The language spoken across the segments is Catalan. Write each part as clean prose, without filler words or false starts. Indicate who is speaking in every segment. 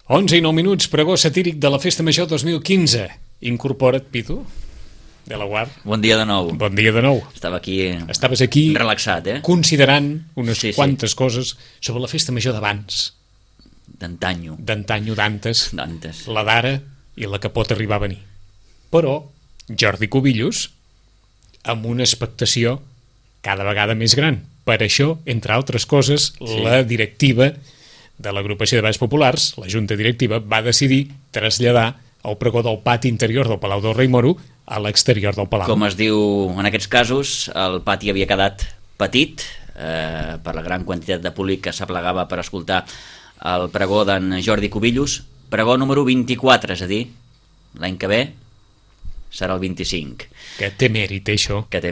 Speaker 1: 11 i 9 minuts, pregó satíric de la Festa Major 2015. Incorpora't, Pitu, de la Guard.
Speaker 2: Bon dia de nou.
Speaker 1: Bon dia de nou.
Speaker 2: Estaves
Speaker 1: aquí
Speaker 2: relaxat,
Speaker 1: considerant unes quantes coses sobre la Festa Major d'abans.
Speaker 2: D'antanyo.
Speaker 1: D'antes. La d'ara i la que pot arribar a venir. Però Jordi Cubillos, amb una expectació cada vegada més gran. Per això, entre altres coses, la directiva de l'agrupació de Balls Populars, la Junta Directiva, va decidir traslladar el pregó del pati interior del Palau del Rei Moro a l'exterior del Palau.
Speaker 2: Com es diu en aquests casos, el pati havia quedat petit per la gran quantitat de públic que s'aplegava per escoltar el pregó d'en Jordi Cubillos. Pregó número 24, és a dir, l'any que ve serà el 25.
Speaker 1: Que té mèrit, això.
Speaker 2: Que té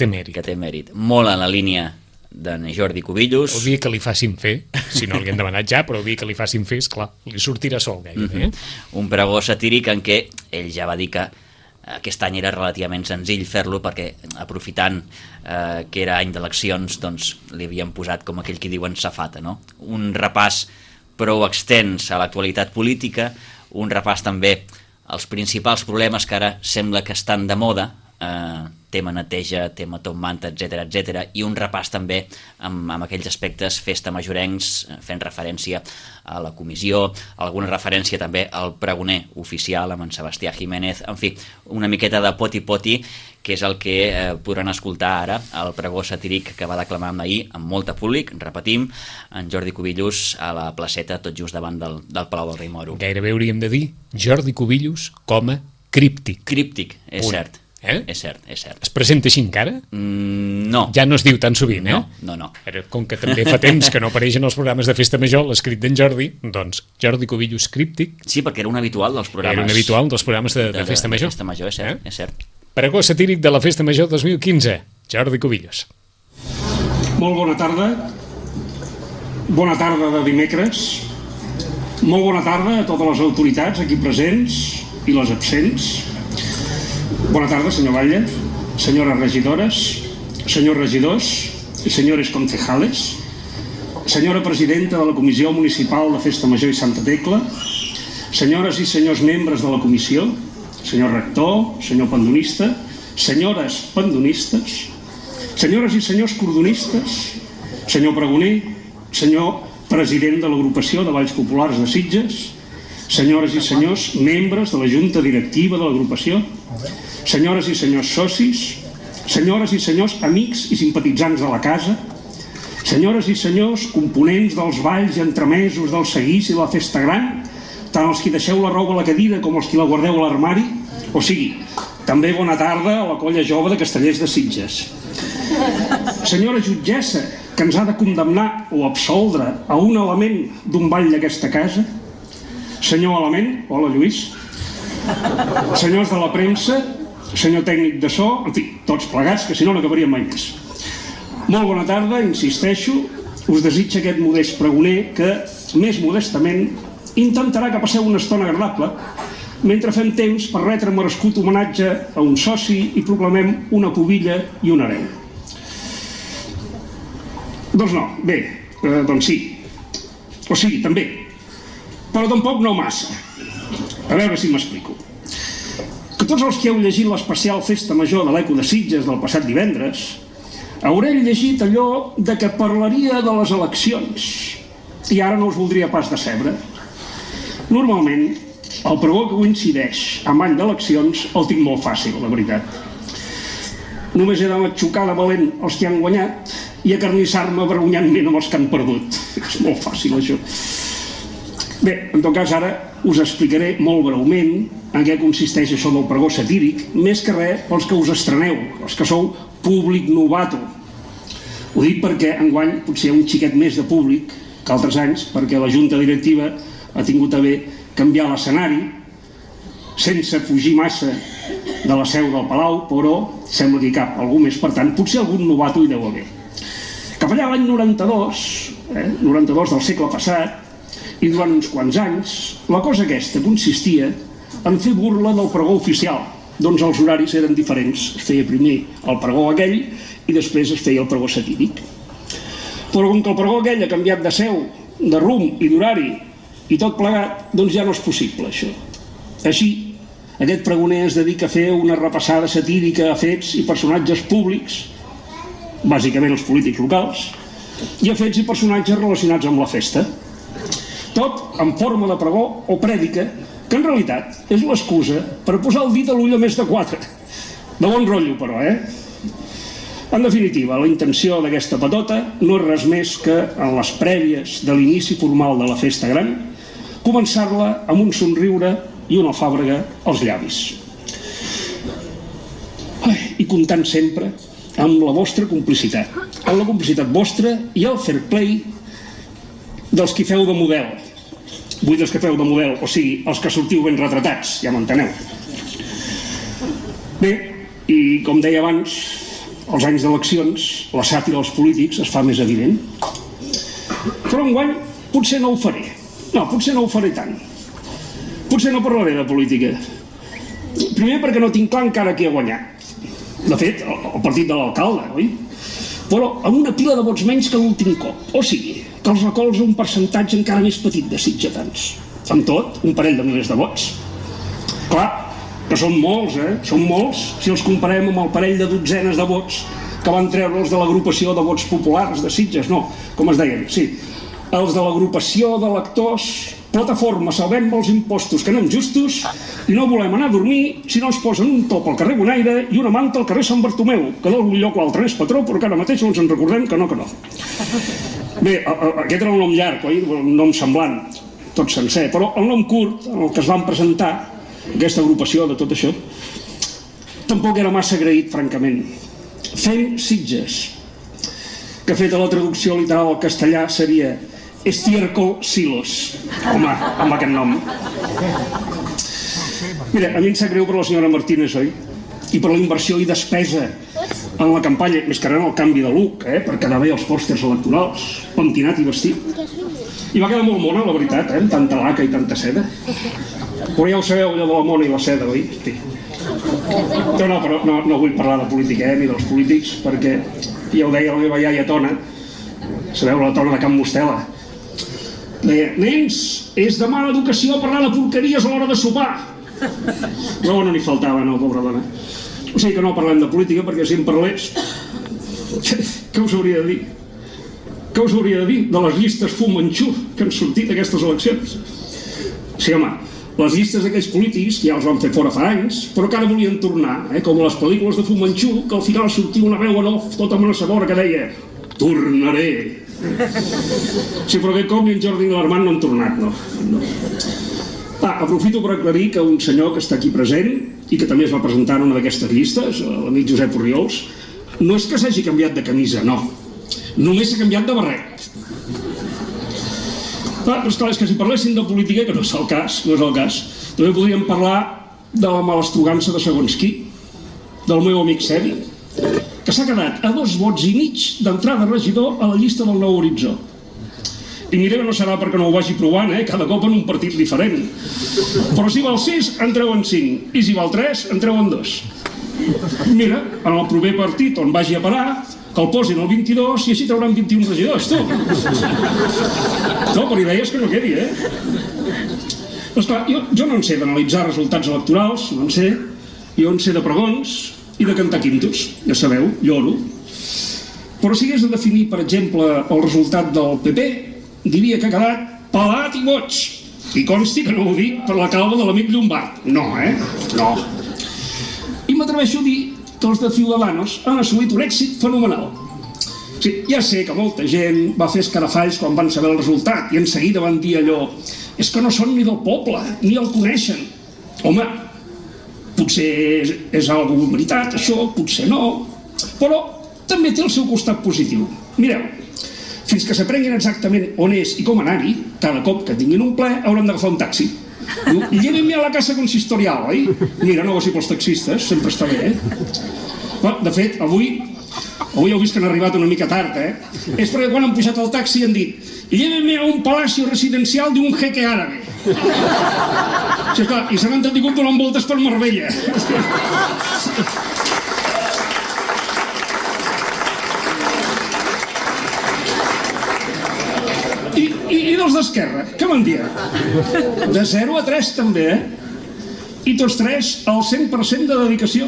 Speaker 2: mèrit. Molt en la línia d'en Jordi Cubillos.
Speaker 1: El dia que li facin fer, si no li han demanat ja, però el dia que li facin fer, esclar, li sortirà sol gairebé.
Speaker 2: Un pregó satíric en què ell ja va dir que aquest any era relativament senzill fer-lo perquè aprofitant que era any d'eleccions, doncs li havien posat, com aquell que diuen, safata, no? Un repàs prou extens a l'actualitat política, un repàs també als principals problemes que ara sembla que estan de moda, tema neteja, tema top manta, etc, i un repàs també amb aquells aspectes festa majorencs, fent referència a la comissió, alguna referència també al pregoner oficial amb en Sebastià Jiménez, en fi, una miqueta de poti-poti, que és el que podran escoltar ara, el pregó satíric que va declamar ahir amb molt de públic, repetim, en Jordi Cubillos a la placeta, tot just davant del Palau del Rei Moro.
Speaker 1: Gairebé hauríem de dir Jordi Cubillos com a críptic.
Speaker 2: Críptic, és cert. És cert.
Speaker 1: Es presenta així encara?
Speaker 2: No.
Speaker 1: Ja no es diu tan sovint,
Speaker 2: No.
Speaker 1: Com que també fa temps que no apareix en els programes de Festa Major l'escrit d'en Jordi, doncs Jordi Cubillos críptic.
Speaker 2: Sí, perquè era un habitual dels programes.
Speaker 1: Era un habitual dels programes de Festa Major.
Speaker 2: De Festa Major, és cert.
Speaker 1: Pregó satíric de la Festa Major 2015. Jordi Cubillos.
Speaker 3: Molt bona tarda. Bona tarda de dimecres. Molt bona tarda a totes les autoritats aquí presents i les absents. Bona tarda, senyor Batlle, senyores regidores, senyors regidors i senyores concejales, senyora presidenta de la Comissió Municipal de Festa Major i Santa Tecla, senyores i senyors membres de la comissió, senyor rector, senyor pandonista, senyores pandonistes, senyores i senyors cordonistes, senyor pregoner, senyor president de l'agrupació de Balls Populars de Sitges, senyores i senyors membres de la Junta Directiva de l'agrupació, senyores i senyors socis, senyores i senyors amics i simpatitzants de la casa, senyores i senyors components dels balls i entremesos del seguís i de la festa gran, tant els que deixeu la roba a la cadira com els que la guardeu a l'armari, o sigui, també bona tarda a la colla jove de Castellers de Sitges. Senyora jutgessa, que ens ha de condemnar o absoldre a un element d'un ball d'aquesta casa, senyor element, hola Lluís, senyors de la premsa, senyor tècnic de so, en fi, tots plegats, que si no n'acabaríem mai més. Molt bona tarda, insisteixo, us desitja aquest modest pregoner que, més modestament, intentarà que passeu una estona agradable mentre fem temps per retre merescut homenatge a un soci i proclamem una pubilla i un hereu. Doncs no, bé, doncs sí. O sigui, també. Però tampoc no massa. A veure si m'explico. Que tots els que heu llegit l'especial Festa Major de l'Eco de Sitges del passat divendres haureu llegit allò de que parlaria de les eleccions i ara no us voldria pas decebre. Normalment, el pregó que coincideix amb any d'eleccions el tinc molt fàcil, la veritat. Només he de matxucar de valent els que han guanyat i acarnissar-me vergonyantment amb els que han perdut. És molt fàcil, això. Bé, en tot cas, ara us explicaré molt breument en què consisteix això del pregó satíric, més que res pels que us estreneu, els que sou públic novato. Ho dic perquè enguany potser hi ha un xiquet més de públic que altres anys, perquè la Junta Directiva ha tingut a bé canviar l'escenari sense fugir massa de la seu del Palau, però sembla que hi cap algú més, per tant, potser algun novato hi deu haver. Cap allà l'any 92, 92 del segle passat, i durant uns quants anys, la cosa aquesta consistia en fer burla del pregó oficial, doncs els horaris eren diferents. Es feia primer el pregó aquell i després es feia el pregó satíric. Però com que el pregó aquell ha canviat de seu, de rumb i d'horari I tot plegat, doncs ja no és possible, això. Així, aquest pregoner es dedica a fer una repassada satírica a fets i personatges públics, bàsicament els polítics locals, i a fets i personatges relacionats amb la festa. Tot en forma de pregó o prèdica, que en realitat és l'excusa per posar el dit a l'ull a més de 4. De bon rotllo, però, En definitiva, la intenció d'aquesta patota no és res més que, en les prèvies de l'inici formal de la festa gran, començar-la amb un somriure i una fàbrega als llavis. I comptant sempre amb la vostra complicitat, amb la complicitat vostra i el fair play dels qui feu de model. Vull dels que feu de model, o sigui, els que sortiu ben retratats, ja m'enteneu. Bé, i com deia abans, als anys d'eleccions, la sàtira dels polítics es fa més evident. Però enguany potser no ho faré. No, potser no ho faré tant. Potser no parlaré de política. Primer perquè no tinc clar encara qui ha guanyat. De fet, el partit de l'alcalde, oi? Però amb una pila de vots menys que l'últim cop. O sigui, que els recolza un percentatge encara més petit de sitgetans. Amb tot, un parell de milers de vots. Clar, que són molts, Són molts, si els comparem amb el parell de dotzenes de vots que van treure'ls de l'agrupació de vots populars de Sitges, no, com es deien, sí. Els de l'agrupació d'electors Plataforma Salvem els impostos que anem justos i no volem anar a dormir si no ens posen un top al carrer Bonaire i una manta al carrer Sant Bartomeu, que d'algun lloc o altre és patró, però que ara mateix no ens en recordem que no. Bé, aquest era el nom llarg, oi? Un nom semblant, tot sencer, però el nom curt, en el que es van presentar, aquesta agrupació de tot això, tampoc era massa agraït, francament. Fem Sitges, que feta la traducció literal al castellà seria Estiércol Silos. Home, amb aquest nom. Mira, a mi em sap greu per la senyora Martínez, oi? I per la inversió i despesa en la campanya, més que res en el canvi de look, per quedar bé els pòsters electorals, pentinat i vestit. I va quedar molt mona, la veritat, amb tanta laca i tanta seda. Però ja ho sabeu, allò de la mona i la seda, oi? Sí. Però no vull parlar de política, ni dels polítics, perquè ja ho deia la meva iaia Tona, sabeu, la Tona de Can Mostela. Deia, nens, és de mala educació parlar de porqueries a l'hora de sopar. Però no n'hi faltava, no, pobra dona. O sigui que no parlem de política, perquè si en parlés, què us hauria de dir? Què us hauria de dir de les llistes Fumanxú que han sortit d'aquestes eleccions? Sí, home, les llistes d'aquells polítics, que ja els van fer fora fa anys, però que ara volien tornar, com les pel·lícules de Fumanxú, que al final sortia una veu en off tota amenaçadora que deia tornaré. Sí, però aquest cop ni en Jordi ni l'Armand no han tornat, no. Aprofito per aclarir que un senyor que està aquí present i que també es va presentar en una d'aquestes llistes, l'amic Josep Orriols, no és que s'hagi canviat de camisa, no. Només s'ha canviat de barret. Però esclar, és que si parléssim de política, que no és el cas, també podríem parlar de la malastrugança de segons qui, del meu amic Sebi, que s'ha quedat a 2 vots i mig d'entrada de regidor a la llista del Nou Horitzó. I mireu, no serà perquè no ho vagi provant, cada cop en un partit diferent. Però si val 6, en treuen 5, i si val 3, en treuen 2. Mira, en el proper partit on vagi a parar, que el posin al 22 i així trauran 21 regidors, tu. No, per idees que no quedi, Esclar, jo no en sé d'analitzar resultats electorals, no en sé. Jo en sé de pregons i de cantar quintos, ja sabeu, lloro. Però si hagués de definir, per exemple, el resultat del PP, diria que ha quedat pelat i boig. I consti que no ho dic per la calma de l'amic Llombard. No, No. I m'atreveixo a dir que els de Ciudadanos han assolit un èxit fenomenal. Sí, ja sé que molta gent va fer escarafalls quan van saber el resultat i en seguida van dir allò és que no són ni del poble, ni el coneixen. Home, potser és alguna veritat, això, potser no, però també té el seu costat positiu. Mireu, fins que s'aprenguin exactament on és i com anar-hi, cada cop que tinguin un ple hauran d'agafar un taxi. Diu, llévenme a la casa consistorial, oi? Mira, no si pels taxistes, sempre està bé, De fet, avui heu vist que han arribat una mica tard, És perquè quan han pujat al taxi han dit llévenme a un palacio residencial d'un jeque àrabe. Sí, esclar, i s'han entretingut donant voltes per Marbella. I dels d'Esquerra, què me'n dia? De 0 a 3 també, I tots 3 al 100% de dedicació.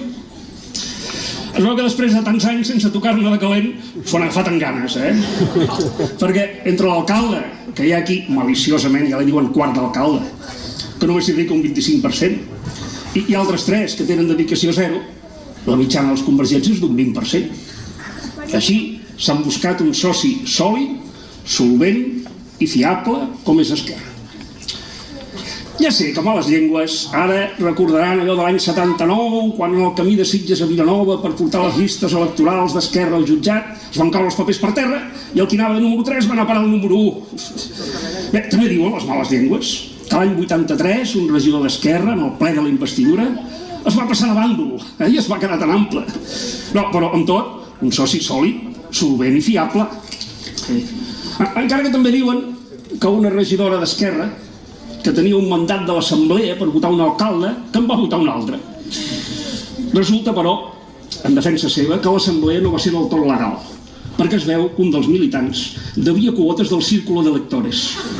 Speaker 3: Es veu que després de tants anys sense tocar-ne de calent s'ho han agafat amb ganes, Perquè entre l'alcalde, que hi ha aquí maliciosament, ja li diuen quart d'alcalde, que només s'hi dedica un 25%, i altres 3 que tenen dedicació 0, la mitjana dels convergents és d'un 20%. Així s'han buscat un soci sòlid, solvent i fiable com és Esquerra. Ja sé que males llengües ara recordaran allò de l'any 79, quan en el camí de Sitges a Vilanova per portar les llistes electorals d'Esquerra al jutjat es van caure els papers per terra i el qui anava de número 3 va anar a parar el número 1. Bé, també diuen les males llengües que l'any 83 un regidor d'Esquerra en el ple de la investidura es va passar de bàndol I es va quedar tan ample. No, però amb tot, un soci sòlid, solvent I fiable. Encara que també diuen que una regidora d'Esquerra que tenia un mandat de l'assemblea per votar un alcalde, que en va votar un altre. Resulta, però, en defensa seva, que l'assemblea no va ser del tot legal, perquè es veu que un dels militants devia quotes del círculo d'electores.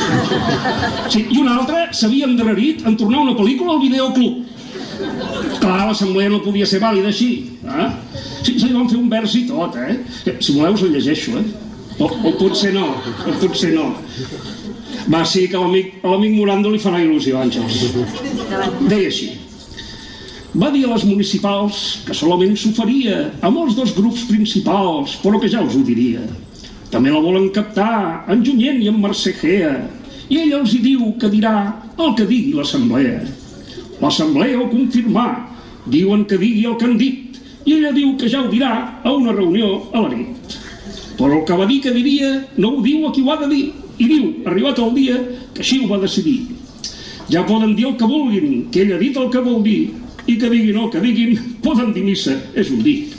Speaker 3: Sí, I un altre s'havia endarrerit en tornar una pel·lícula al videoclub. Clar, l'assemblea no podia ser vàlida així. Sí, se li van fer un vers I tot, Si voleu us el llegeixo, O potser no, o potser no. Va, sí, que a l'amic Morando li farà il·lusió, Àngels. Deia així. Va dir a les municipals que solament s'oferia a molts dels grups principals, però que ja us ho diria. També la volen captar en Junyent I en Mercè Gea, I ella els hi diu que dirà el que digui l'assemblea. L'assemblea ho confirmar, diuen que digui el que han dit, I ella diu que ja ho dirà a una reunió a la nit. Però el que va dir que diria no ho diu a qui ho ha de dir, I diu, arribat el dia, que així ho va decidir. Ja poden dir el que vulguin, que ell ha dit el que vol dir, I que diguin el que diguin, poden dir missa, és un dir.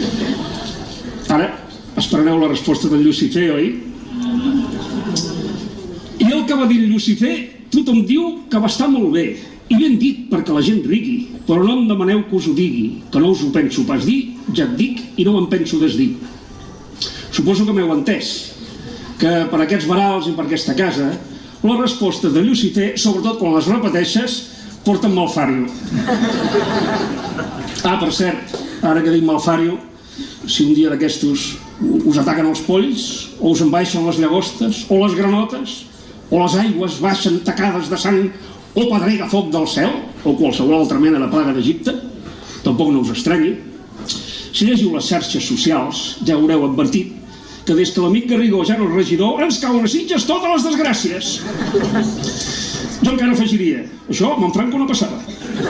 Speaker 3: Ara, esperareu la resposta del Llucifer, oi? I el que va dir el Llucifer, tothom diu que va estar molt bé, I ben dit perquè la gent rigui, però no em demaneu que us ho digui, que no us ho penso pas dir, ja et dic, I no me'n penso desdir. Suposo que m'heu entès, que per aquests varals I per aquesta casa, les respostes de Llucifer, sobretot quan les repeteixes, porten malfàrio. Per cert, ara que dic malfàrio, si un dia d'aquestos us ataquen els polls, o us enbaixen les llagostes, o les granotes, o les aigües baixen tacades de sang, o pedrega foc del cel, o qualsevol altra mena de plaga d'Egipte, tampoc no us estranyi. Si llegiu les xarxes socials, ja haureu advertit que des que l'amic Garrigó ja no és regidor ens cauen a Sitges totes les desgràcies. Jo encara afegiria, això amb en Franco no passava.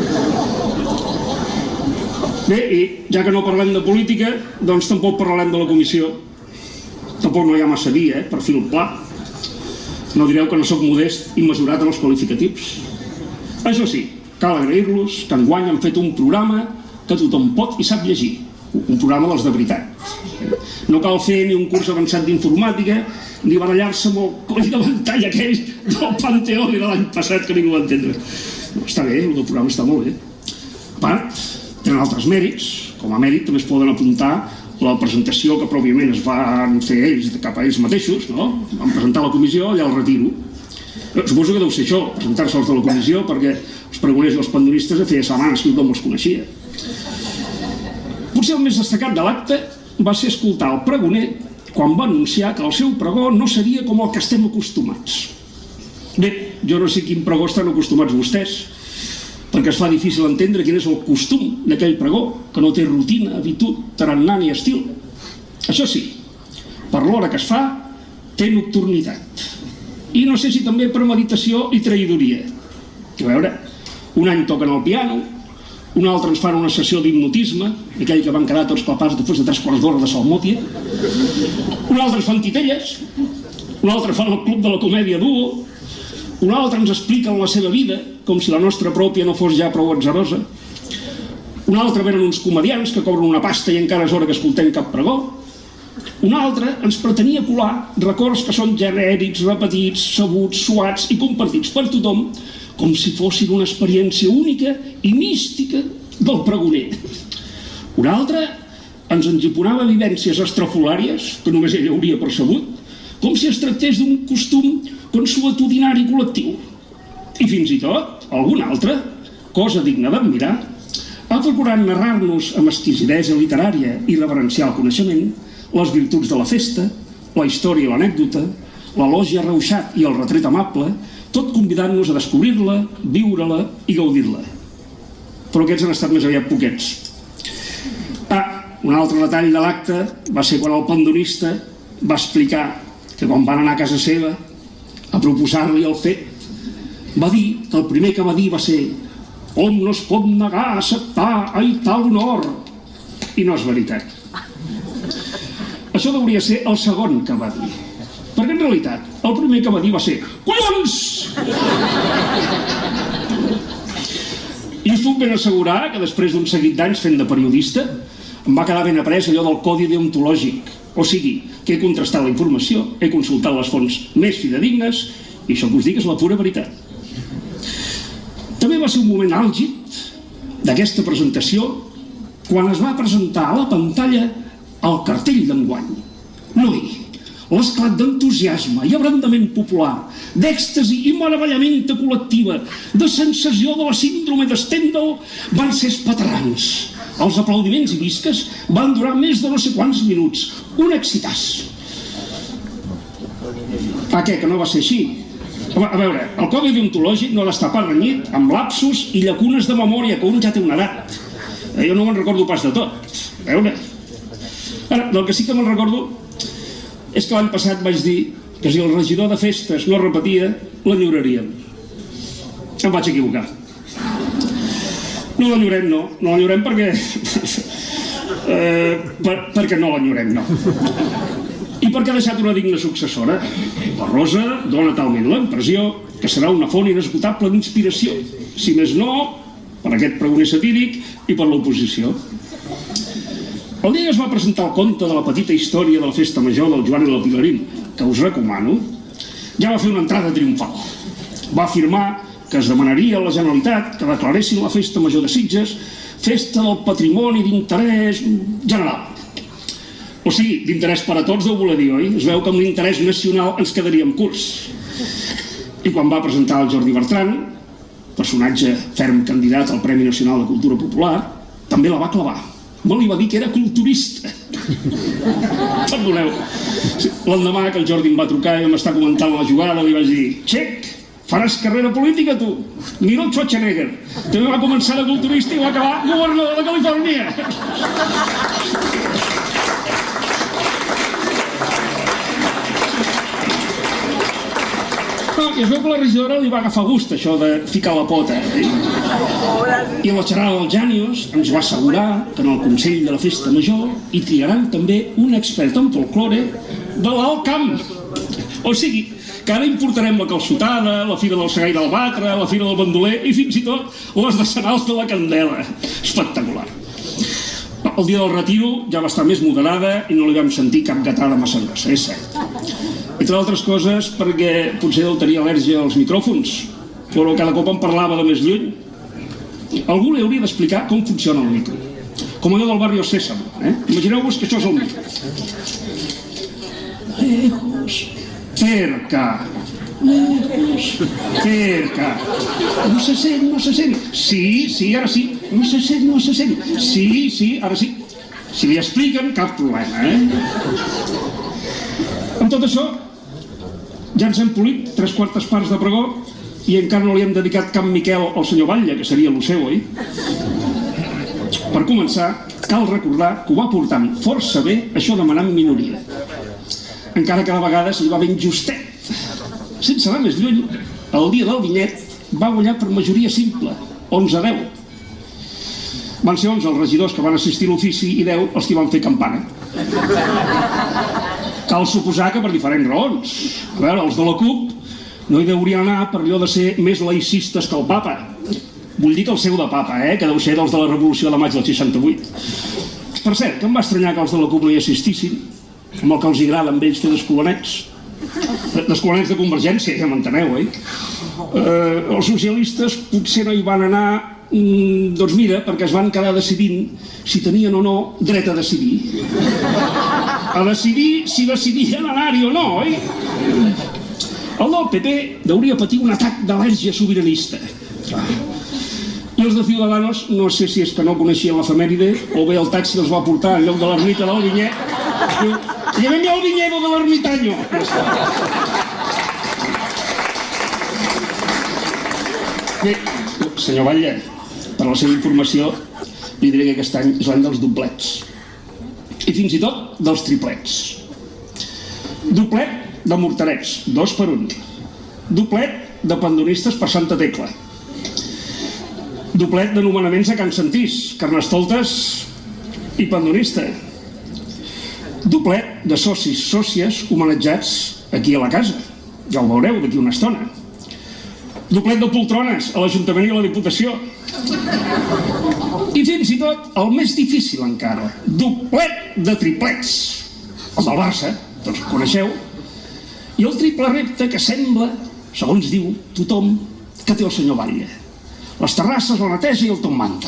Speaker 3: Bé, I ja que no parlem de política, doncs tampoc parlarem de la comissió. Tampoc no hi ha massa a dir, per fil pla. No direu que no sóc modest I mesurat en els qualificatius. Això sí, cal agrair-los que enguany han fet un programa que tothom pot I sap llegir. Un programa dels de veritat. No cal fer ni un curs avançat d'informàtica ni barallar-se amb el coll de ventall aquell del Panteón I de l'any passat que ningú va entendre. No, està bé, el programa està molt bé. A part, tenen altres mèrits. Com a mèrit també es poden apuntar la presentació que pròpiament es van fer ells cap a ells mateixos, no? Van presentar la comissió I el retiro. Suposo que deu ser això, presentar-se els de la comissió, perquè els pregoners I els pandonistes feia setmanes que tothom els coneixia. Potser el més destacat de l'acte va ser escoltar el pregoner quan va anunciar que el seu pregó no seria com el que estem acostumats. Bé, jo no sé quin pregó estan acostumats vostès, perquè es fa difícil entendre quin és el costum d'aquell pregó, que no té rutina, habitud, tarannà ni estil. Això sí, per l'hora que es fa, té nocturnitat. I no sé si també premeditació I traïdoria. A veure, un any toquen el piano, un altre ens fan una sessió d'hipnotisme, aquell que van quedar tots clapats després de 3 quarts d'hora de salmòtia, un altre ens fan titelles, un altre fan el club de la comèdia duo, un altre ens expliquen la seva vida, com si la nostra pròpia no fos ja prou atzarosa, un altre venen uns comedians que cobren una pasta I encara és hora que escoltem cap pregó, un altre ens pretenia colar records que són genèrics, repetits, sabuts, suats I compartits per tothom, com si fossin una experiència única I mística del pregoner. Un altre ens engiponava vivències estrafolàries, que només ell hauria percebut, com si es tractés d'un costum consuetudinari col·lectiu. I fins i tot, algun altre, cosa digna d'admirar, ha procurat narrar-nos amb exquisidesa literària i reverencial coneixement les virtuts de la festa, la història i l'anècdota, l'elogi arreuixat i el retret amable, tot convidant-nos a descobrir-la, viure-la i gaudir-la. Però aquests han estat més aviat poquets. Un altre detall de l'acte va ser quan el pandonista va explicar que quan van anar a casa seva a proposar-li el fet, va dir que el primer que va dir va ser «Hom no es pot negar a acceptar a tal honor». I no és veritat. Això hauria ser el segon que va dir. Perquè en realitat el primer que va dir va ser «Collons!». I us puc ben assegurar que després d'un seguit d'anys fent de periodista em va quedar ben après allò del codi deontològic. O sigui, que he contrastat la informació, he consultat les fonts més fidedignes i això que us dic és la pura veritat. També va ser un moment àlgid d'aquesta presentació quan es va presentar a la pantalla el cartell d'enguany. Noi, l'esclat d'entusiasme i abrandament popular, d'èxtasi i meravellament col·lectiva, de sensació de la síndrome de Stendhal van ser espaterrants. Els aplaudiments i visques van durar més de no sé quants minuts. Un excitàs. Què, que no va ser així? A veure, el codi deontològic no ha d'estar pas renyit amb lapsus i llacunes de memòria, que un ja té una edat. Jo no me'n recordo pas de tot. A veure. Ara, del que sí que me'n recordo és que l'any passat vaig dir que si el regidor de festes no repetia, l'enyoraríem. Em vaig equivocar. No l'enyorem, no. No l'enyorem perquè... perquè no l'enyorem, no. I perquè ha deixat una digna successora. La Rosa dona talment la impressió que serà una font inesgotable d'inspiració. Si més no, per aquest pregoner satíric i per l'oposició. El dia que es va presentar el conte de la petita història de la festa major del Joan i la Pilarín, que us recomano, ja va fer una entrada triomfal. Va afirmar que es demanaria a la Generalitat que declaressin la festa major de Sitges festa del patrimoni d'interès general. O sigui, d'interès per a tots deu voler dir, oi? Es veu que amb l'interès nacional ens quedaríem curts. I quan va presentar el Jordi Bertran, personatge ferm candidat al Premi Nacional de Cultura Popular, també la va clavar. Me li va dir que era culturista. Perdoneu. L'endemà que el Jordi em va trucar i m'està comentant la jugada, li vaig dir «Xec, faràs carrera política, tu? Mira el Schwarzenegger. També va començar de culturista i va acabar governador de Califòrnia». I es veu que la regidora li va agafar gust, això de ficar la pota. I la xerrada del Jànios ens va assegurar que en el Consell de la Festa Major hi triaran també un expert en folklore de l'Alt Camp. O sigui, que ara importarem la calçotada, la fira del segai del Batre, la fira del bandoler i fins i tot les decenals de la Candela. Espectacular. El dia del retiro ja va estar més moderada i no li vam sentir cap gatada massa grossa, és cert. Entre altres coses perquè potser deu tenir al·lèrgia als micròfons, però cada cop em parlava de més lluny. Algú li hauria d'explicar com funciona el micro. Com allò del barri Sésamo, Imagineu-vos que això és el micro. Lejos, cerca, lejos, cerca. No se sent, no se sent. Sí, ara sí. No se sent, no se sent. Sí, ara sí. Si li expliquen, cap problema, Amb tot això, ja ens hem polit 3/4 parts de pregó i encara no li hem dedicat cap Miquel al senyor Batlle, que seria el seu, oi? Per començar, cal recordar que ho va portant força bé això demanant minoria. Encara que de vegades li va ben justet. Sense anar més lluny, el dia del Vinyet va guanyar per majoria simple, 11-10. Van ser 11 els regidors que van assistir a l'ofici i 10 els que van fer campana. Cal suposar que per diferents raons. A veure, els de la CUP no hi deurien anar per allò de ser més laïcistes que el papa. Vull dir que el seu de papa, que deu ser dels de la Revolució de maig del 68. Per cert, que em va estranyar que els de la CUP no hi assistissin, amb el que els agrada amb ells fer d'escolanets. D'escolanets de Convergència, ja m'enteneu, oi? Els socialistes potser no hi van anar, doncs mira, perquè es van quedar decidint si tenien o no dret a decidir. A decidir si decidien anar-hi o no, oi? El del PP hauria patit un atac d'al·lèrgia sobiranista. I els de Ciudadanos, no sé si és que no coneixien l'efemèride o bé el taxi els va portar en lloc de l'ermita del Vinyer. Diu, llevem el viñedo de l'ermitaño. Bé, senyor Batlle, per la seva informació, li diré que aquest any és l'any dels doblets. I fins i tot dels triplets. Doblet de morterets, 2 per 1. Doblet de pandonistes per Santa Tecla. Doblet de nomenaments a Can Santís, Carnestoltes i pandonista. Doblet de socis, sòcies homenatjats aquí a la casa. Ja ho veureu d'aquí una estona. Doblet de poltrones a l'Ajuntament i a la Diputació. I fins i tot, el més difícil encara, doblet de triplets. El del Barça, tots ho coneixeu. I el triple repte que sembla, segons diu tothom, que té el senyor Batlle. Les terrasses, la neteja i el Tom Manta.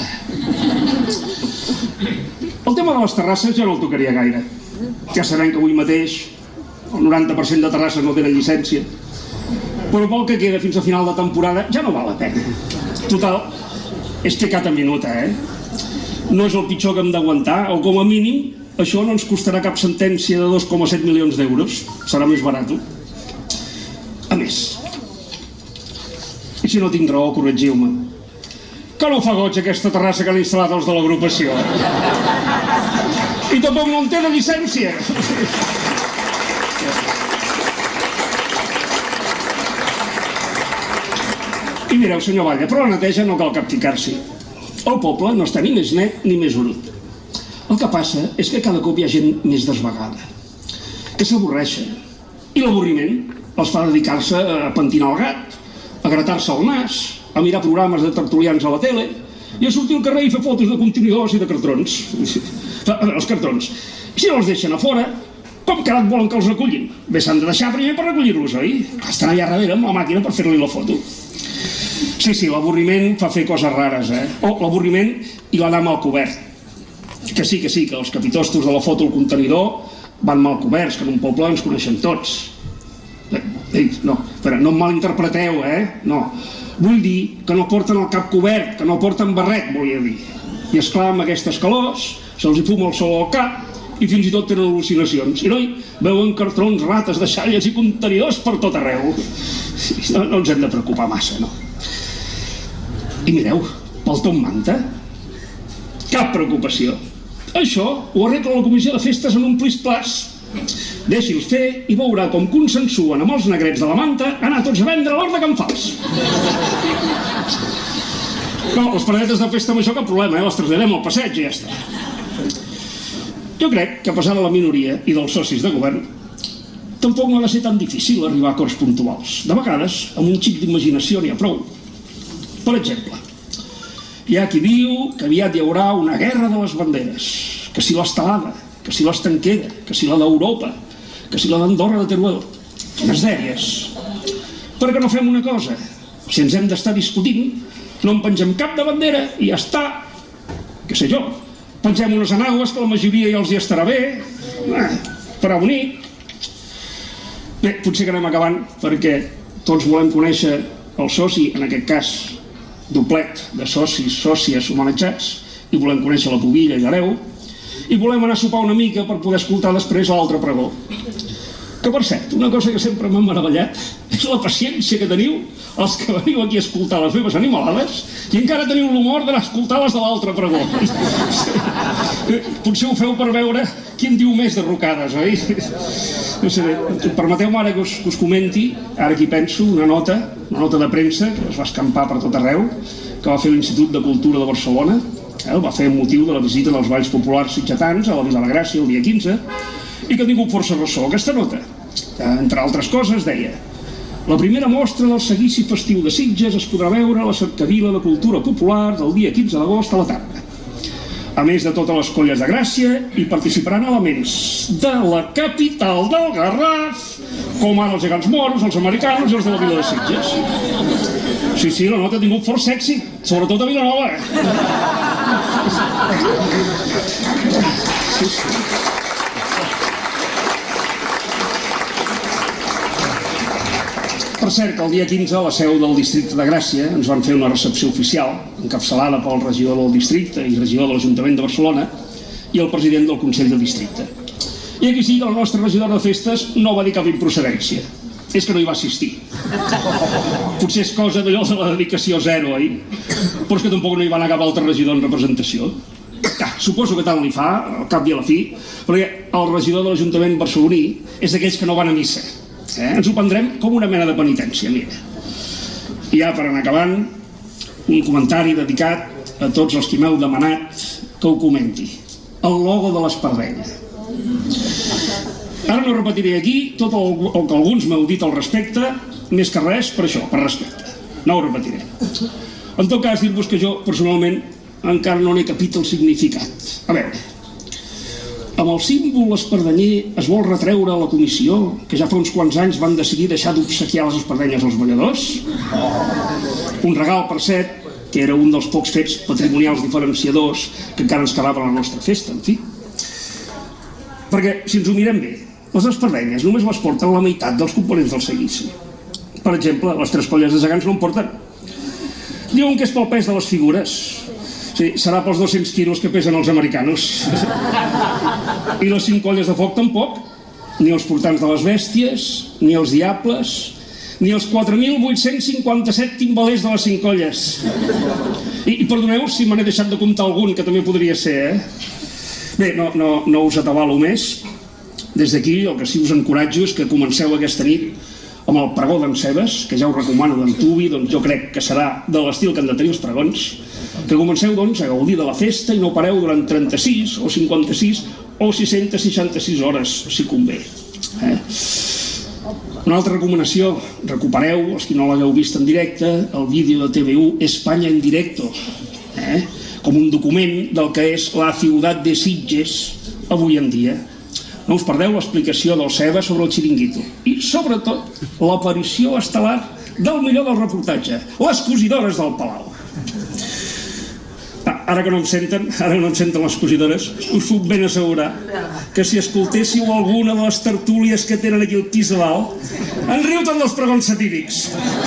Speaker 3: El tema de les terrasses ja no el tocaria gaire. Ja sabem que avui mateix el 90% de terrasses no tenen llicència. Però pel que queda fins a final de temporada ja no val la pena. Total, és pecata minuta, No és el pitjor que hem d'aguantar, o com a mínim, això no ens costarà cap sentència de 2,7 milions d'euros. Serà més barat. A més, i si no tinc raó, corregiu-me, que no fa goig aquesta terrassa que han instal·lat els de l'agrupació. I tampoc no en té de llicència. I mireu, senyor Batlle, però la neteja no cal capficar-s'hi. El poble no està ni més net ni més brut. El que passa és que cada cop hi ha gent més desvagada, que s'avorreixen. I l'avorriment els fa dedicar-se a pentinar el gat, a gratar-se el nas, a mirar programes de tertulians a la tele i a sortir al carrer i fer fotos de contenidors i de cartrons. Els cartrons, si no els deixen a fora, com carat volen que els recullin? Bé, s'han de deixar primer per recollir-los, oi? Estan allà darrere amb la màquina per fer-li la foto. Sí, l'avorriment fa fer coses rares, O l'avorriment i l'anar mal cobert. Que sí, que els capitostos de la foto al contenidor van mal coberts, que en un poble ens coneixem tots. No em malinterpreteu, No. Vull dir que no porten el cap cobert, que no porten barret, volia dir. I esclar, amb aquestes calors, se'ls hi fuma el sol al cap i fins i tot tenen al·lucinacions. I noi, veuen cartrons, rates, deixalles i contenidors per tot arreu. No ens hem de preocupar massa, no? I mireu, pel Tom Manta, cap preocupació. Això ho arregla la comissió de festes en un plis-plas. Deixi'ls fer i veurà com consensuen amb els negrets de la manta anar tots a vendre l'hort de Can Fals. No, les paradetes de festa amb això cap problema, les traslladem al passeig i ja està. Jo crec que a pesar de la minoria i dels socis de govern tampoc no ha de ser tan difícil arribar a acords puntuals. De vegades, amb un xic d'imaginació n'hi ha prou. Per exemple, hi ha qui diu que aviat hi haurà una guerra de les banderes, que si l'estelada, que si l'estanquera, que si la d'Europa, que si la d'Andorra de Teruel. Quines dèries. Per què no fem una cosa? Si ens hem d'estar discutint, no en pengem cap de bandera i ja està. Què sé jo, pengem unes enagues que la majoria ja els hi estarà bé, farà bonic. Bé, potser que anem acabant, perquè tots volem conèixer el soci, en aquest cas, doblet de socis, sòcies homenatjats, i volem conèixer la pubilla i l'hereu, i volem anar a sopar una mica per poder escoltar després l'altre pregó. Que, per cert, una cosa que sempre m'ha meravellat és la paciència que teniu els que veniu aquí a escoltar les meves animalades i encara teniu l'humor d'anar a escoltar les de l'altre pregó. Potser ho feu per veure qui en diu més de rocades, oi? No sé, permeteu-me ara que us comenti, ara que hi penso, una nota de premsa que es va escampar per tot arreu, que va fer l'Institut de Cultura de Barcelona, el va fer amb motiu de la visita dels balls populars sitgetans a la Vila de Gràcia el dia 15, i que ha tingut força ressò. Aquesta nota, entre altres coses, deia: la primera mostra del seguici festiu de Sitges es podrà veure a la Cercavila de Cultura Popular del dia 15 d'agost a la tarda. A més de totes les colles de Gràcia, hi participaran elements de la capital del Garraf, com ara els gegants moros, els americanos i els de la Vila de Sitges. Sí, la nota ha tingut força èxit, sobretot a Vilanova. cert que el dia 15 a la seu del districte de Gràcia ens van fer una recepció oficial encapçalada pel regidor del districte i regidor de l'Ajuntament de Barcelona i el president del Consell de Districte. I aquí sí que el nostre regidor de festes no va dir cap improcedència. És que no hi va assistir. Potser és cosa d'allò de la dedicació zero, oi? Però és que tampoc no hi va anar cap altre regidor en representació. Suposo que tant li fa, al cap i a la fi, perquè el regidor de l'Ajuntament barceloní és d'aquells que no van a missa. Ens ho prendrem com una mena de penitència, mira. I ja per anar acabant, un comentari dedicat a tots els que m'heu demanat que ho comenti. El logo de l'Espardenya. Ara no repetiré aquí tot el que alguns m'heu dit al respecte, més que res per això, per respecte. No ho repetiré. En tot cas, dir-vos que jo, personalment, encara no n'he capit el significat. A veure, amb el símbol espardenyer es vol retreure a la comissió que ja fa uns quants anys van decidir deixar d'obsequiar les espardenyes als balladors? Un regal, per cert, que era un dels pocs fets patrimonials diferenciadors que encara ens quedava a la nostra festa, en fi. Perquè, si ens ho mirem bé, les espardenyes només les porten la meitat dels components del seguici. Per exemple, les 3 colles de gegants no en porten. Diuen que és pel pes de les figures. Sí, serà pels 200 quilos que pesen els americanos. I les 5 colles de foc tampoc. Ni els portants de les bèsties, ni els diables, ni els 4.857 timbalers de les 5 colles. I perdoneu si me n'he deixat de comptar algun, que també podria ser, Bé, no us atabalo més. Des d'aquí el que sí us encoratjo és que comenceu aquesta nit amb el pregó d'en Cebes, que ja us recomano d'en Tubi, doncs jo crec que serà de l'estil que han de tenir els pregons, que comenceu doncs a gaudir de la festa i no pareu durant 36 o 56 o 666 hores, si convé. Una altra recomanació, recupereu, els que no l'hagueu vist en directe, el vídeo de TV1 España en directo, com un document del que és la ciutat de Sitges avui en dia. No us perdeu l'explicació del Ceba sobre el xiringuito. I, sobretot, l'aparició estel·lar del millor del reportatge, les cosidores del Palau. Ara que no em senten, les cosidores, us puc ben assegurar que si escoltéssiu alguna de les tertúlies que tenen aquí al pis de dalt, en riu tant dels pregons satírics.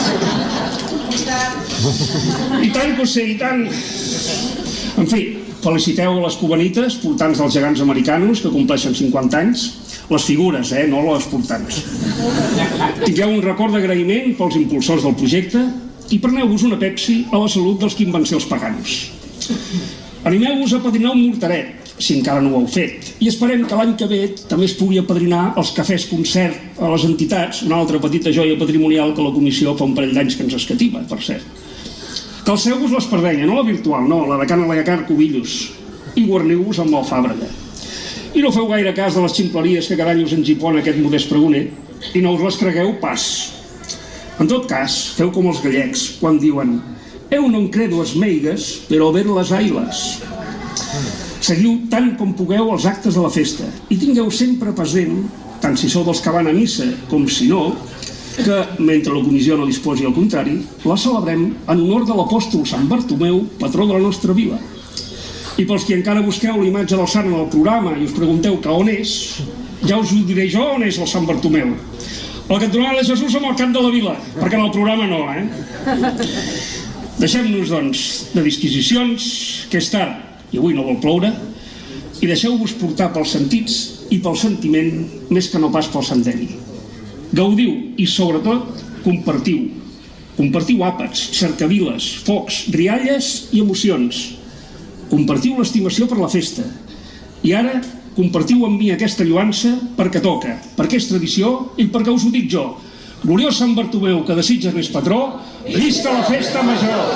Speaker 3: I tant que ho sé, i tant. En fi, feliciteu les cubanites, portants dels gegants americanos, que compleixen 50 anys. Les figures, no les portants. Tingueu un record d'agraïment pels impulsors del projecte i preneu-vos una Pepsi a la salut dels que en van ser els paganos. Animeu-vos a padrinar un mortaret, si encara no ho heu fet, i esperem que l'any que ve també es pugui apadrinar els cafès concert a les entitats, una altra petita joia patrimonial que la comissió fa un parell d'anys que ens escatima, per cert. Calceu-vos l'espardenya, no la virtual, no, la de Can Aleacar Cubillos, i guarniu-vos amb l'alfàbrega. I no feu gaire cas de les ximpleries que cada any us engipona aquest modest pregoner, i no us les cregueu pas. En tot cas, feu com els gallecs, quan diuen «Eu non credo as meigas, però ver les ailes». Seguiu tant com pugueu els actes de la festa i tingueu sempre present, tant si sou dels que van a missa com si no, que, mentre la comissió no disposi al contrari, la celebrem en honor de l'apòstol Sant Bartomeu, patró de la nostra vila. I pels que encara busqueu la imatge del sant en el programa i us pregunteu que on és, ja us ho diré jo on és el Sant Bartomeu. El cantonal de Jesús amb el cap de la vila, perquè en el programa no, Deixem-nos, doncs, de disquisicions, que és tard i avui no vol ploure, i deixeu-vos portar pels sentits i pel sentiment més que no pas pel senderi. Gaudiu i, sobretot, compartiu. Compartiu àpats, cercaviles, focs, rialles i emocions. Compartiu l'estimació per la festa. I ara compartiu amb mi aquesta lloança perquè toca, perquè és tradició i perquè us ho dic jo. Gloriós Sant Bartomeu, que de Sitges n'és patró, visca la festa major!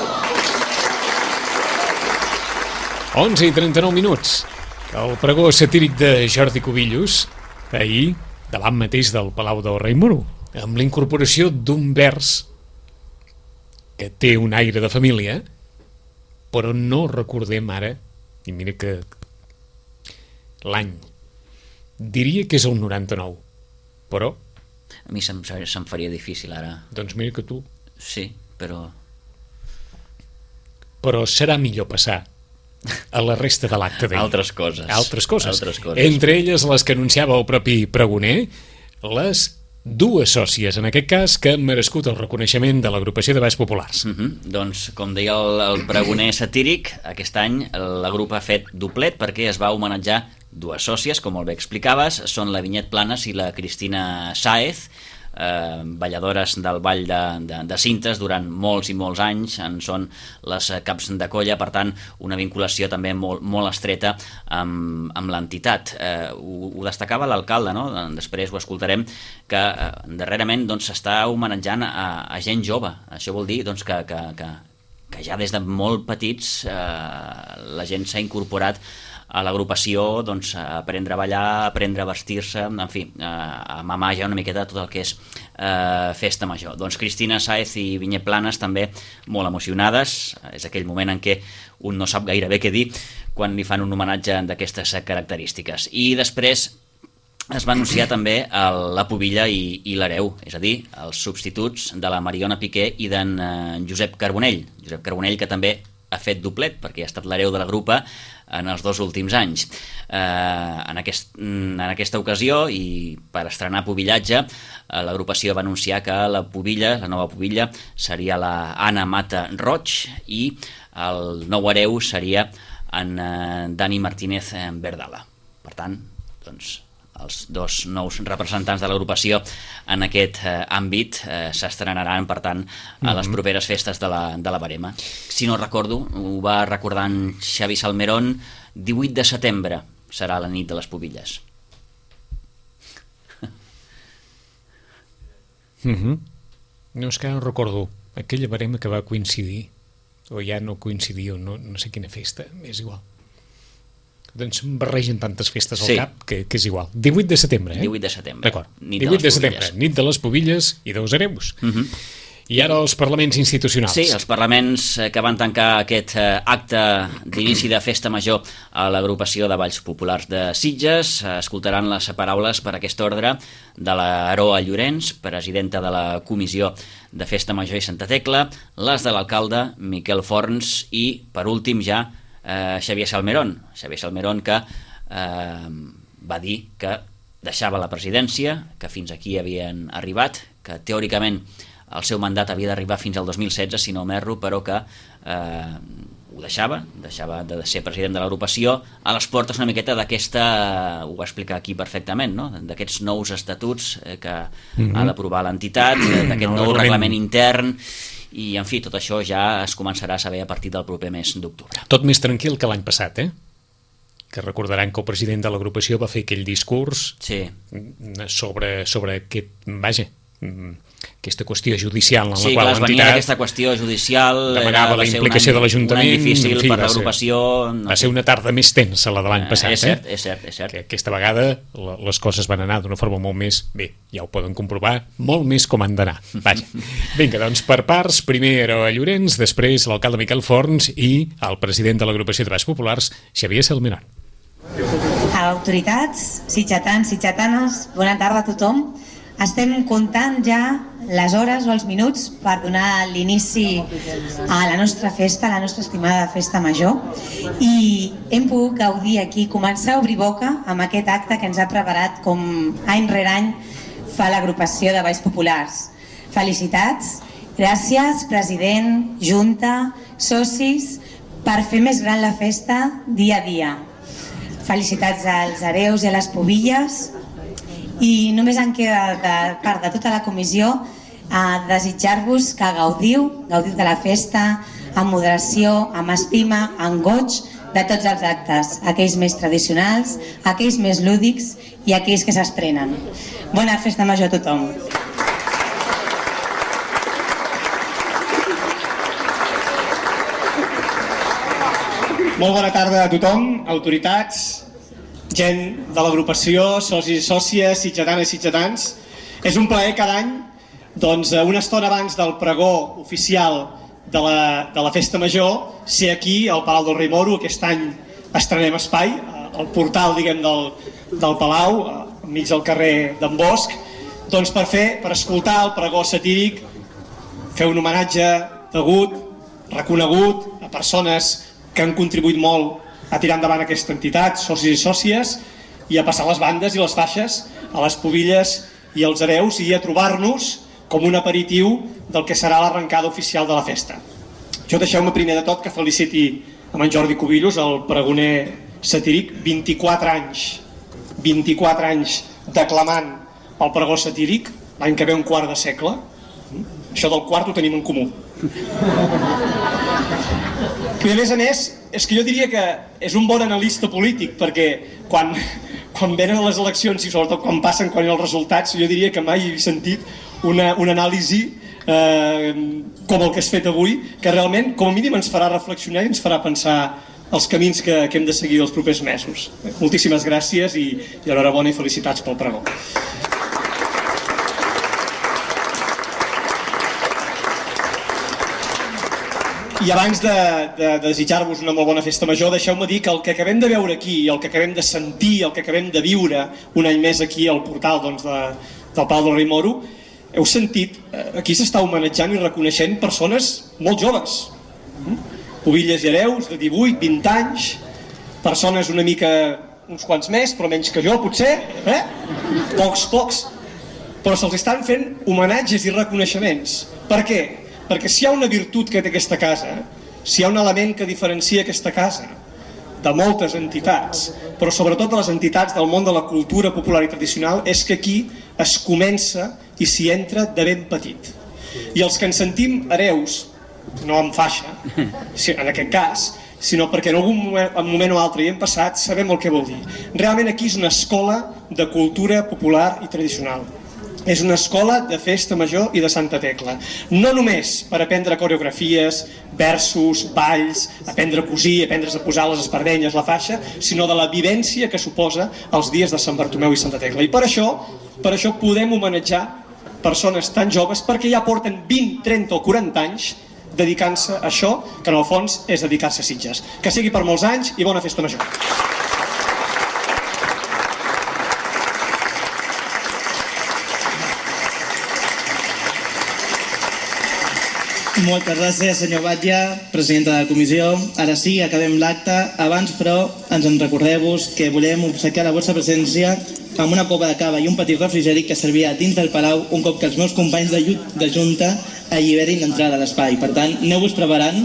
Speaker 1: 11:39. El pregó satíric de Jordi Cubillos, ahir, davant mateix del Palau del Rei Moro, amb la incorporació d'un vers que té un aire de família, però no recordem ara, i mira que l'any, diria que és el 99, però
Speaker 2: a mi se'm faria difícil ara.
Speaker 1: Doncs mira que tu.
Speaker 2: Sí, però
Speaker 1: serà millor passar a la resta de l'acte d'ahir.
Speaker 2: Altres coses.
Speaker 1: Entre elles les que anunciava el propi pregoner, les dues sòcies, en aquest cas, que han merescut el reconeixement de l'agrupació de balls populars.
Speaker 2: Doncs, com deia el pregoner satíric, aquest any la grup ha fet doblet perquè es va homenatjar dues sòcies, com molt bé explicaves, són la Vinyet Planes i la Cristina Sáez, balladores del ball de cintes durant molts i molts anys, en són les caps de colla, per tant una vinculació també molt estreta amb l'entitat. Ho destacava l'alcalde, no? Després ho escoltarem, que darrerament s'està homenatjant a gent jove. Això vol dir que ja des de molt petits la gent s'ha incorporat a l'agrupació, a aprendre a ballar, a aprendre a vestir-se, en fi, a mamar ja una miqueta tot el que és festa major. Doncs Cristina Sáez i Vinyet Planes també molt emocionades, és aquell moment en què un no sap gaire bé què dir quan li fan un homenatge d'aquestes característiques. I després es va anunciar també la Pubilla i l'Hereu, és a dir, els substituts de la Mariona Piqué i d'en Josep Carbonell. Josep Carbonell, que també ha fet doblet, perquè ha estat l'hereu de la grupa en els 2 últims anys. En aquesta ocasió, i per estrenar pubillatge, l'agrupació va anunciar que la nova pubilla, seria la Anna Mata Roig i el nou hereu seria en Dani Martínez Verdala. Per tant, els 2 nous representants de l'agrupació en aquest àmbit s'estrenaran, per tant, a les properes festes de la Verema. Si no recordo, ho va recordant Xavi Salmerón, 18 de setembre serà la nit de les pubilles.
Speaker 1: No, és que no recordo aquella Verema que va coincidir, o ja no coincidir, o no sé quina festa, és igual. Doncs em barregen tantes festes al cap que és igual. 18 de setembre,
Speaker 2: 18 de setembre.
Speaker 1: D'acord. 18 de setembre, nit de les pubilles i 2 hereus. I ara els parlaments institucionals.
Speaker 2: Sí, els parlaments que van tancar aquest acte d'inici de festa major a l'agrupació de Balls Populars de Sitges escoltaran les paraules per aquest ordre de l'Aroa Llorenç, presidenta de la Comissió de Festa Major i Santa Tecla, les de l'alcalde Miquel Forns i, per últim ja, Xavier Salmerón, que va dir que deixava la presidència, que fins aquí havien arribat, que teòricament el seu mandat havia d'arribar fins al 2016, si no m'erro, però que ho deixava de ser president de l'agrupació a les portes una miqueta d'aquesta, ho va explicar aquí perfectament, no? D'aquests nous estatuts que ha d'aprovar l'entitat, d'aquest nou reglament intern. I, en fi, tot això ja es començarà a saber a partir del proper mes d'octubre.
Speaker 1: Tot més tranquil que l'any passat, que recordaran que el president de l'agrupació va fer aquell discurs sobre aquesta qüestió judicial en la qual
Speaker 2: l'entitat... Sí, venia aquesta qüestió judicial,
Speaker 1: demanava la implicació de l'Ajuntament.
Speaker 2: Un any difícil per l'agrupació.
Speaker 1: Va ser una tarda més tensa la de l'any passat.
Speaker 2: És cert.
Speaker 1: Que aquesta vegada les coses van anar d'una forma molt més, bé, ja ho poden comprovar, molt més com han d'anar. Vinga, doncs per parts, primer Aroa Llorenç, després l'alcalde Miquel Forns i el president de l'agrupació de Balls Populars, Xavier Salmerón.
Speaker 4: Autoritats, sitgetans, sitgetanes, bona tarda a tothom. Estem comptant ja les hores o els minuts per donar l'inici a la nostra festa, a la nostra estimada festa major, i hem pogut gaudir aquí, començar a obrir boca amb aquest acte que ens ha preparat com any rere any fa l'agrupació de Balls Populars. Felicitats, gràcies president, junta, socis, per fer més gran la festa dia a dia. Felicitats als hereus i a les pubilles. I només em queda de part de tota la comissió desitjar-vos que gaudiu de la festa amb moderació, amb estima, amb goig de tots els actes, aquells més tradicionals, aquells més lúdics i aquells que s'estrenen. Bona festa major a tothom.
Speaker 5: Molt bona tarda a tothom, autoritats, gent de l'agrupació, socis i sòcies, sitgetanes i sitgetans. És un plaer cada any, una estona abans del pregó oficial de la festa major, ser aquí al Palau del Rei Moro. Aquest any estrenem espai, al portal, diguem, del Palau, enmig del carrer d'en Bosch, per escoltar el pregó satíric, fer un homenatge degut, reconegut a persones que han contribuït molt a tirar endavant aquesta entitat, socis i sòcies, i a passar les bandes i les faixes a les pubilles i els hereus i a trobar-nos com un aperitiu del que serà l'arrencada oficial de la festa. Jo deixeu-me primer de tot que feliciti amb en Jordi Cubillos, el pregoner satíric, 24 anys declamant el pregó satíric, l'any que ve un quart de segle. Això del quart ho tenim en comú. I a més, és que jo diria que és un bon analista polític, perquè quan venen les eleccions i sobretot quan passen, quan hi ha els resultats, jo diria que mai he sentit una anàlisi com el que has fet avui, que realment com a mínim ens farà reflexionar i ens farà pensar els camins que hem de seguir els propers mesos. Moltíssimes gràcies i enhorabona i felicitats pel pregó. I abans de desitjar-vos una molt bona festa major, deixeu-me dir que el que acabem de veure aquí, el que acabem de sentir, el que acabem de viure un any més aquí al portal del Palau del Rei Moro, heu sentit, aquí s'està homenatjant i reconeixent persones molt joves, Cubillas i hereus de 18, 20 anys, persones una mica, uns quants més, però menys que jo potser, pocs, però se'ls estan fent homenatges i reconeixements. Per què? Perquè si hi ha una virtut que té aquesta casa, si hi ha un element que diferencia aquesta casa de moltes entitats, però sobretot de les entitats del món de la cultura popular i tradicional, és que aquí es comença i s'hi entra de ben petit. I els que ens sentim hereus, no amb faixa, en aquest cas, sinó perquè en algun moment o altre hi hem passat, sabem el que vol dir. Realment aquí és una escola de cultura popular i tradicional. És una escola de festa major i de Santa Tecla. No només per aprendre coreografies, versos, balls, aprendre a cosir, aprendre a posar les espardenyes, la faixa, sinó de la vivència que suposa els dies de Sant Bartomeu i Santa Tecla. I per això podem homenatjar persones tan joves perquè ja porten 20, 30 o 40 anys dedicant-se a això, que en el fons és dedicar-se a Sitges. Que sigui per molts anys i bona festa major.
Speaker 6: Moltes gràcies, senyor Batlle, presidenta de la comissió. Ara sí, acabem l'acte. Abans, però, ens en recordeu-vos que volem obsequiar la vostra presència amb una copa de cava i un petit refrigeri que servia dins del Palau un cop que els meus companys de Junta alliberin l'entrada a l'espai. Per tant, aneu-vos preparant.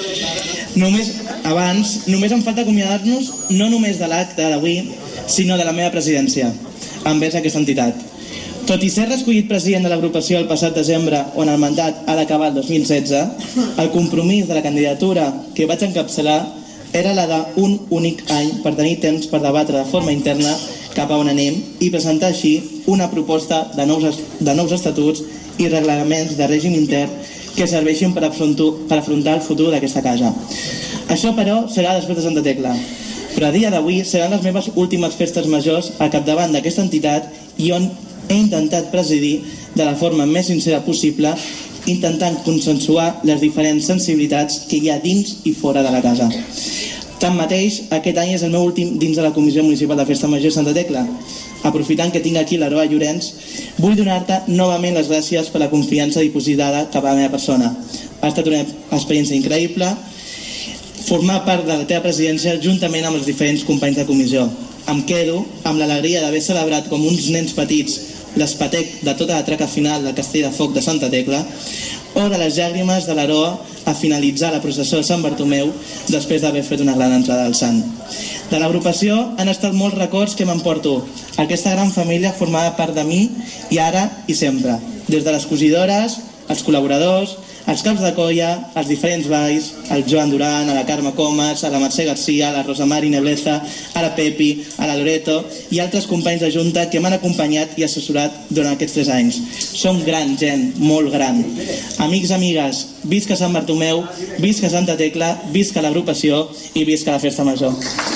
Speaker 6: Només em falta acomiadar-nos no només de l'acte d'avui, sinó de la meva presidència envers aquesta entitat. Tot i ser escollit president de l'agrupació el passat desembre, on el mandat ha d'acabar el 2016, el compromís de la candidatura que vaig encapçalar era la d'un únic any per tenir temps per debatre de forma interna cap a on anem i presentar així una proposta de nous estatuts i reglaments de règim intern que serveixin per afrontar el futur d'aquesta casa. Això, però, serà després de Santa Tecla. Però a dia d'avui seran les meves últimes festes majors al capdavant d'aquesta entitat i on he intentat presidir de la forma més sincera possible, intentant consensuar les diferents sensibilitats que hi ha dins i fora de la casa. Tanmateix, aquest any és el meu últim dins de la Comissió Municipal de Festa Major Santa Tecla. Aprofitant que tinc aquí l'Aroa Llorenç, vull donar-te novament les gràcies per la confiança dipositada cap a la meva persona. Ha estat una experiència increïble formar part de la teva presidència juntament amb els diferents companys de comissió. Em quedo amb l'alegria d'haver celebrat com uns nens petits l'espatec de tota la traca final del Castell de Foc de Santa Tecla o de les llàgrimes de l'Aroa a finalitzar la processó de Sant Bartomeu després d'haver fet una gran entrada al sant. De l'agrupació han estat molts records que m'emporto. Aquesta gran família formava part de mi i ara i sempre. Des de les cosidores, els col·laboradors, els caps de colla, els diferents balls, el Joan Duran, a la Carme Comas, a la Mercè Garcia, a la Rosamari Nebleza, a la Pepi, a la Loreto i altres companys de Junta que m'han acompanyat i assessorat durant aquests 3 anys. Som gran gent, molt gran. Amics, amigues, visca Sant Bartomeu, visca Santa Tecla, visca l'agrupació i visca la festa major.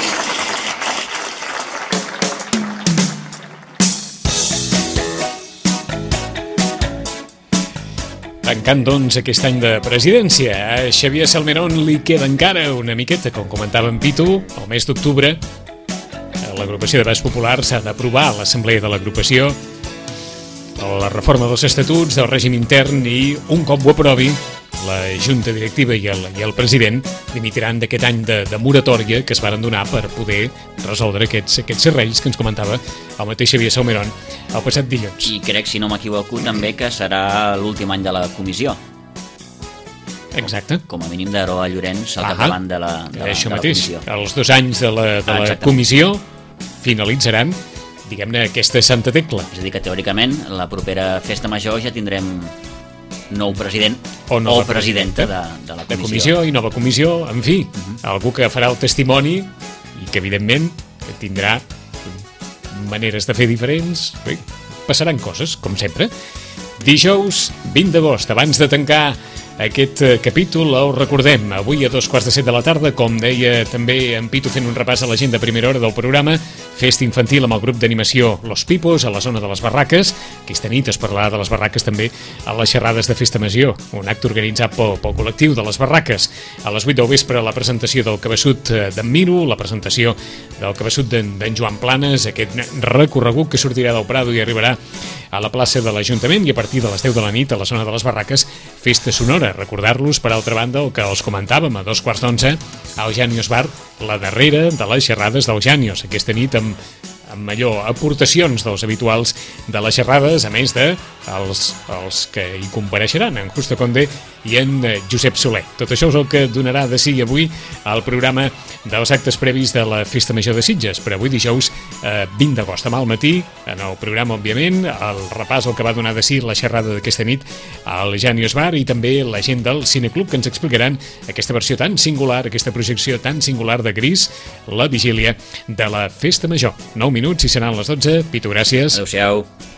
Speaker 1: Tancant, doncs, aquest any de presidència, a Xavier Salmerón li queda encara una miqueta, com comentava en Pitu, el mes d'octubre. L'agrupació de Bas Popular s'ha d'aprovar a l'assemblea de l'agrupació la reforma dels estatuts, del règim intern i, un cop ho aprovi, la junta directiva i el president dimitiran d'aquest any de moratòria que es varen donar per poder resoldre aquests serrells que ens comentava el mateix Xavier Salmerón el passat dilluns.
Speaker 2: I crec, si no m'equivoco, també que serà l'últim any de la comissió.
Speaker 1: Exacte.
Speaker 2: Com a mínim d'Aroa Llorenç al capdavant de la comissió.
Speaker 1: Els 2 anys de la comissió finalitzaran, diguem-ne, aquesta santa tecla.
Speaker 2: És a dir, que teòricament la propera festa major ja tindrem nou president o presidenta de la comissió.
Speaker 1: De comissió i nova comissió, en fi, algú que farà el testimoni i que, evidentment, tindrà maneres de fer diferents. Bé, passaran coses, com sempre. Dijous 20 d'agost, abans de tancar aquest capítol, ho recordem, avui a 2:15 de la tarda, com deia també en Pitu fent un repàs a l'agenda a primera hora del programa, festa infantil amb el grup d'animació Los Pipos a la zona de les Barraques. Aquesta nit es parlarà de les Barraques també a les xerrades de Festa Major, un acte organitzat pel col·lectiu de les Barraques. A les 8 del vespre la presentació del cabeçut d'en Miro, la presentació del cabeçut d'en Joan Planes, aquest recorregut que sortirà del Prado i arribarà a la plaça de l'Ajuntament, i a partir de les 10 de la nit a la zona de les Barraques, festa sonora. Recordar-los, per altra banda, el que els comentàvem a 2:15 al Janios Bar, la darrera de les xerrades del Janios, aquesta nit amb allò, aportacions dels habituals de les xerrades, a més de els que hi compareixeran, en Justo Conde i en Josep Soler. Tot això és el que donarà de sí avui al programa dels actes previs de la Festa Major de Sitges, per avui dijous 20 d'agost. Demà al matí, en el programa, òbviament, el repàs el que va donar de sí la xerrada d'aquesta nit al Janios Bar i també la gent del Cineclub, que ens explicaran aquesta versió tan singular, aquesta projecció tan singular de Gris, la vigília de la Festa Major. 9 minuts i seran les 12. Pitu, gràcies.
Speaker 2: Adéu-siau.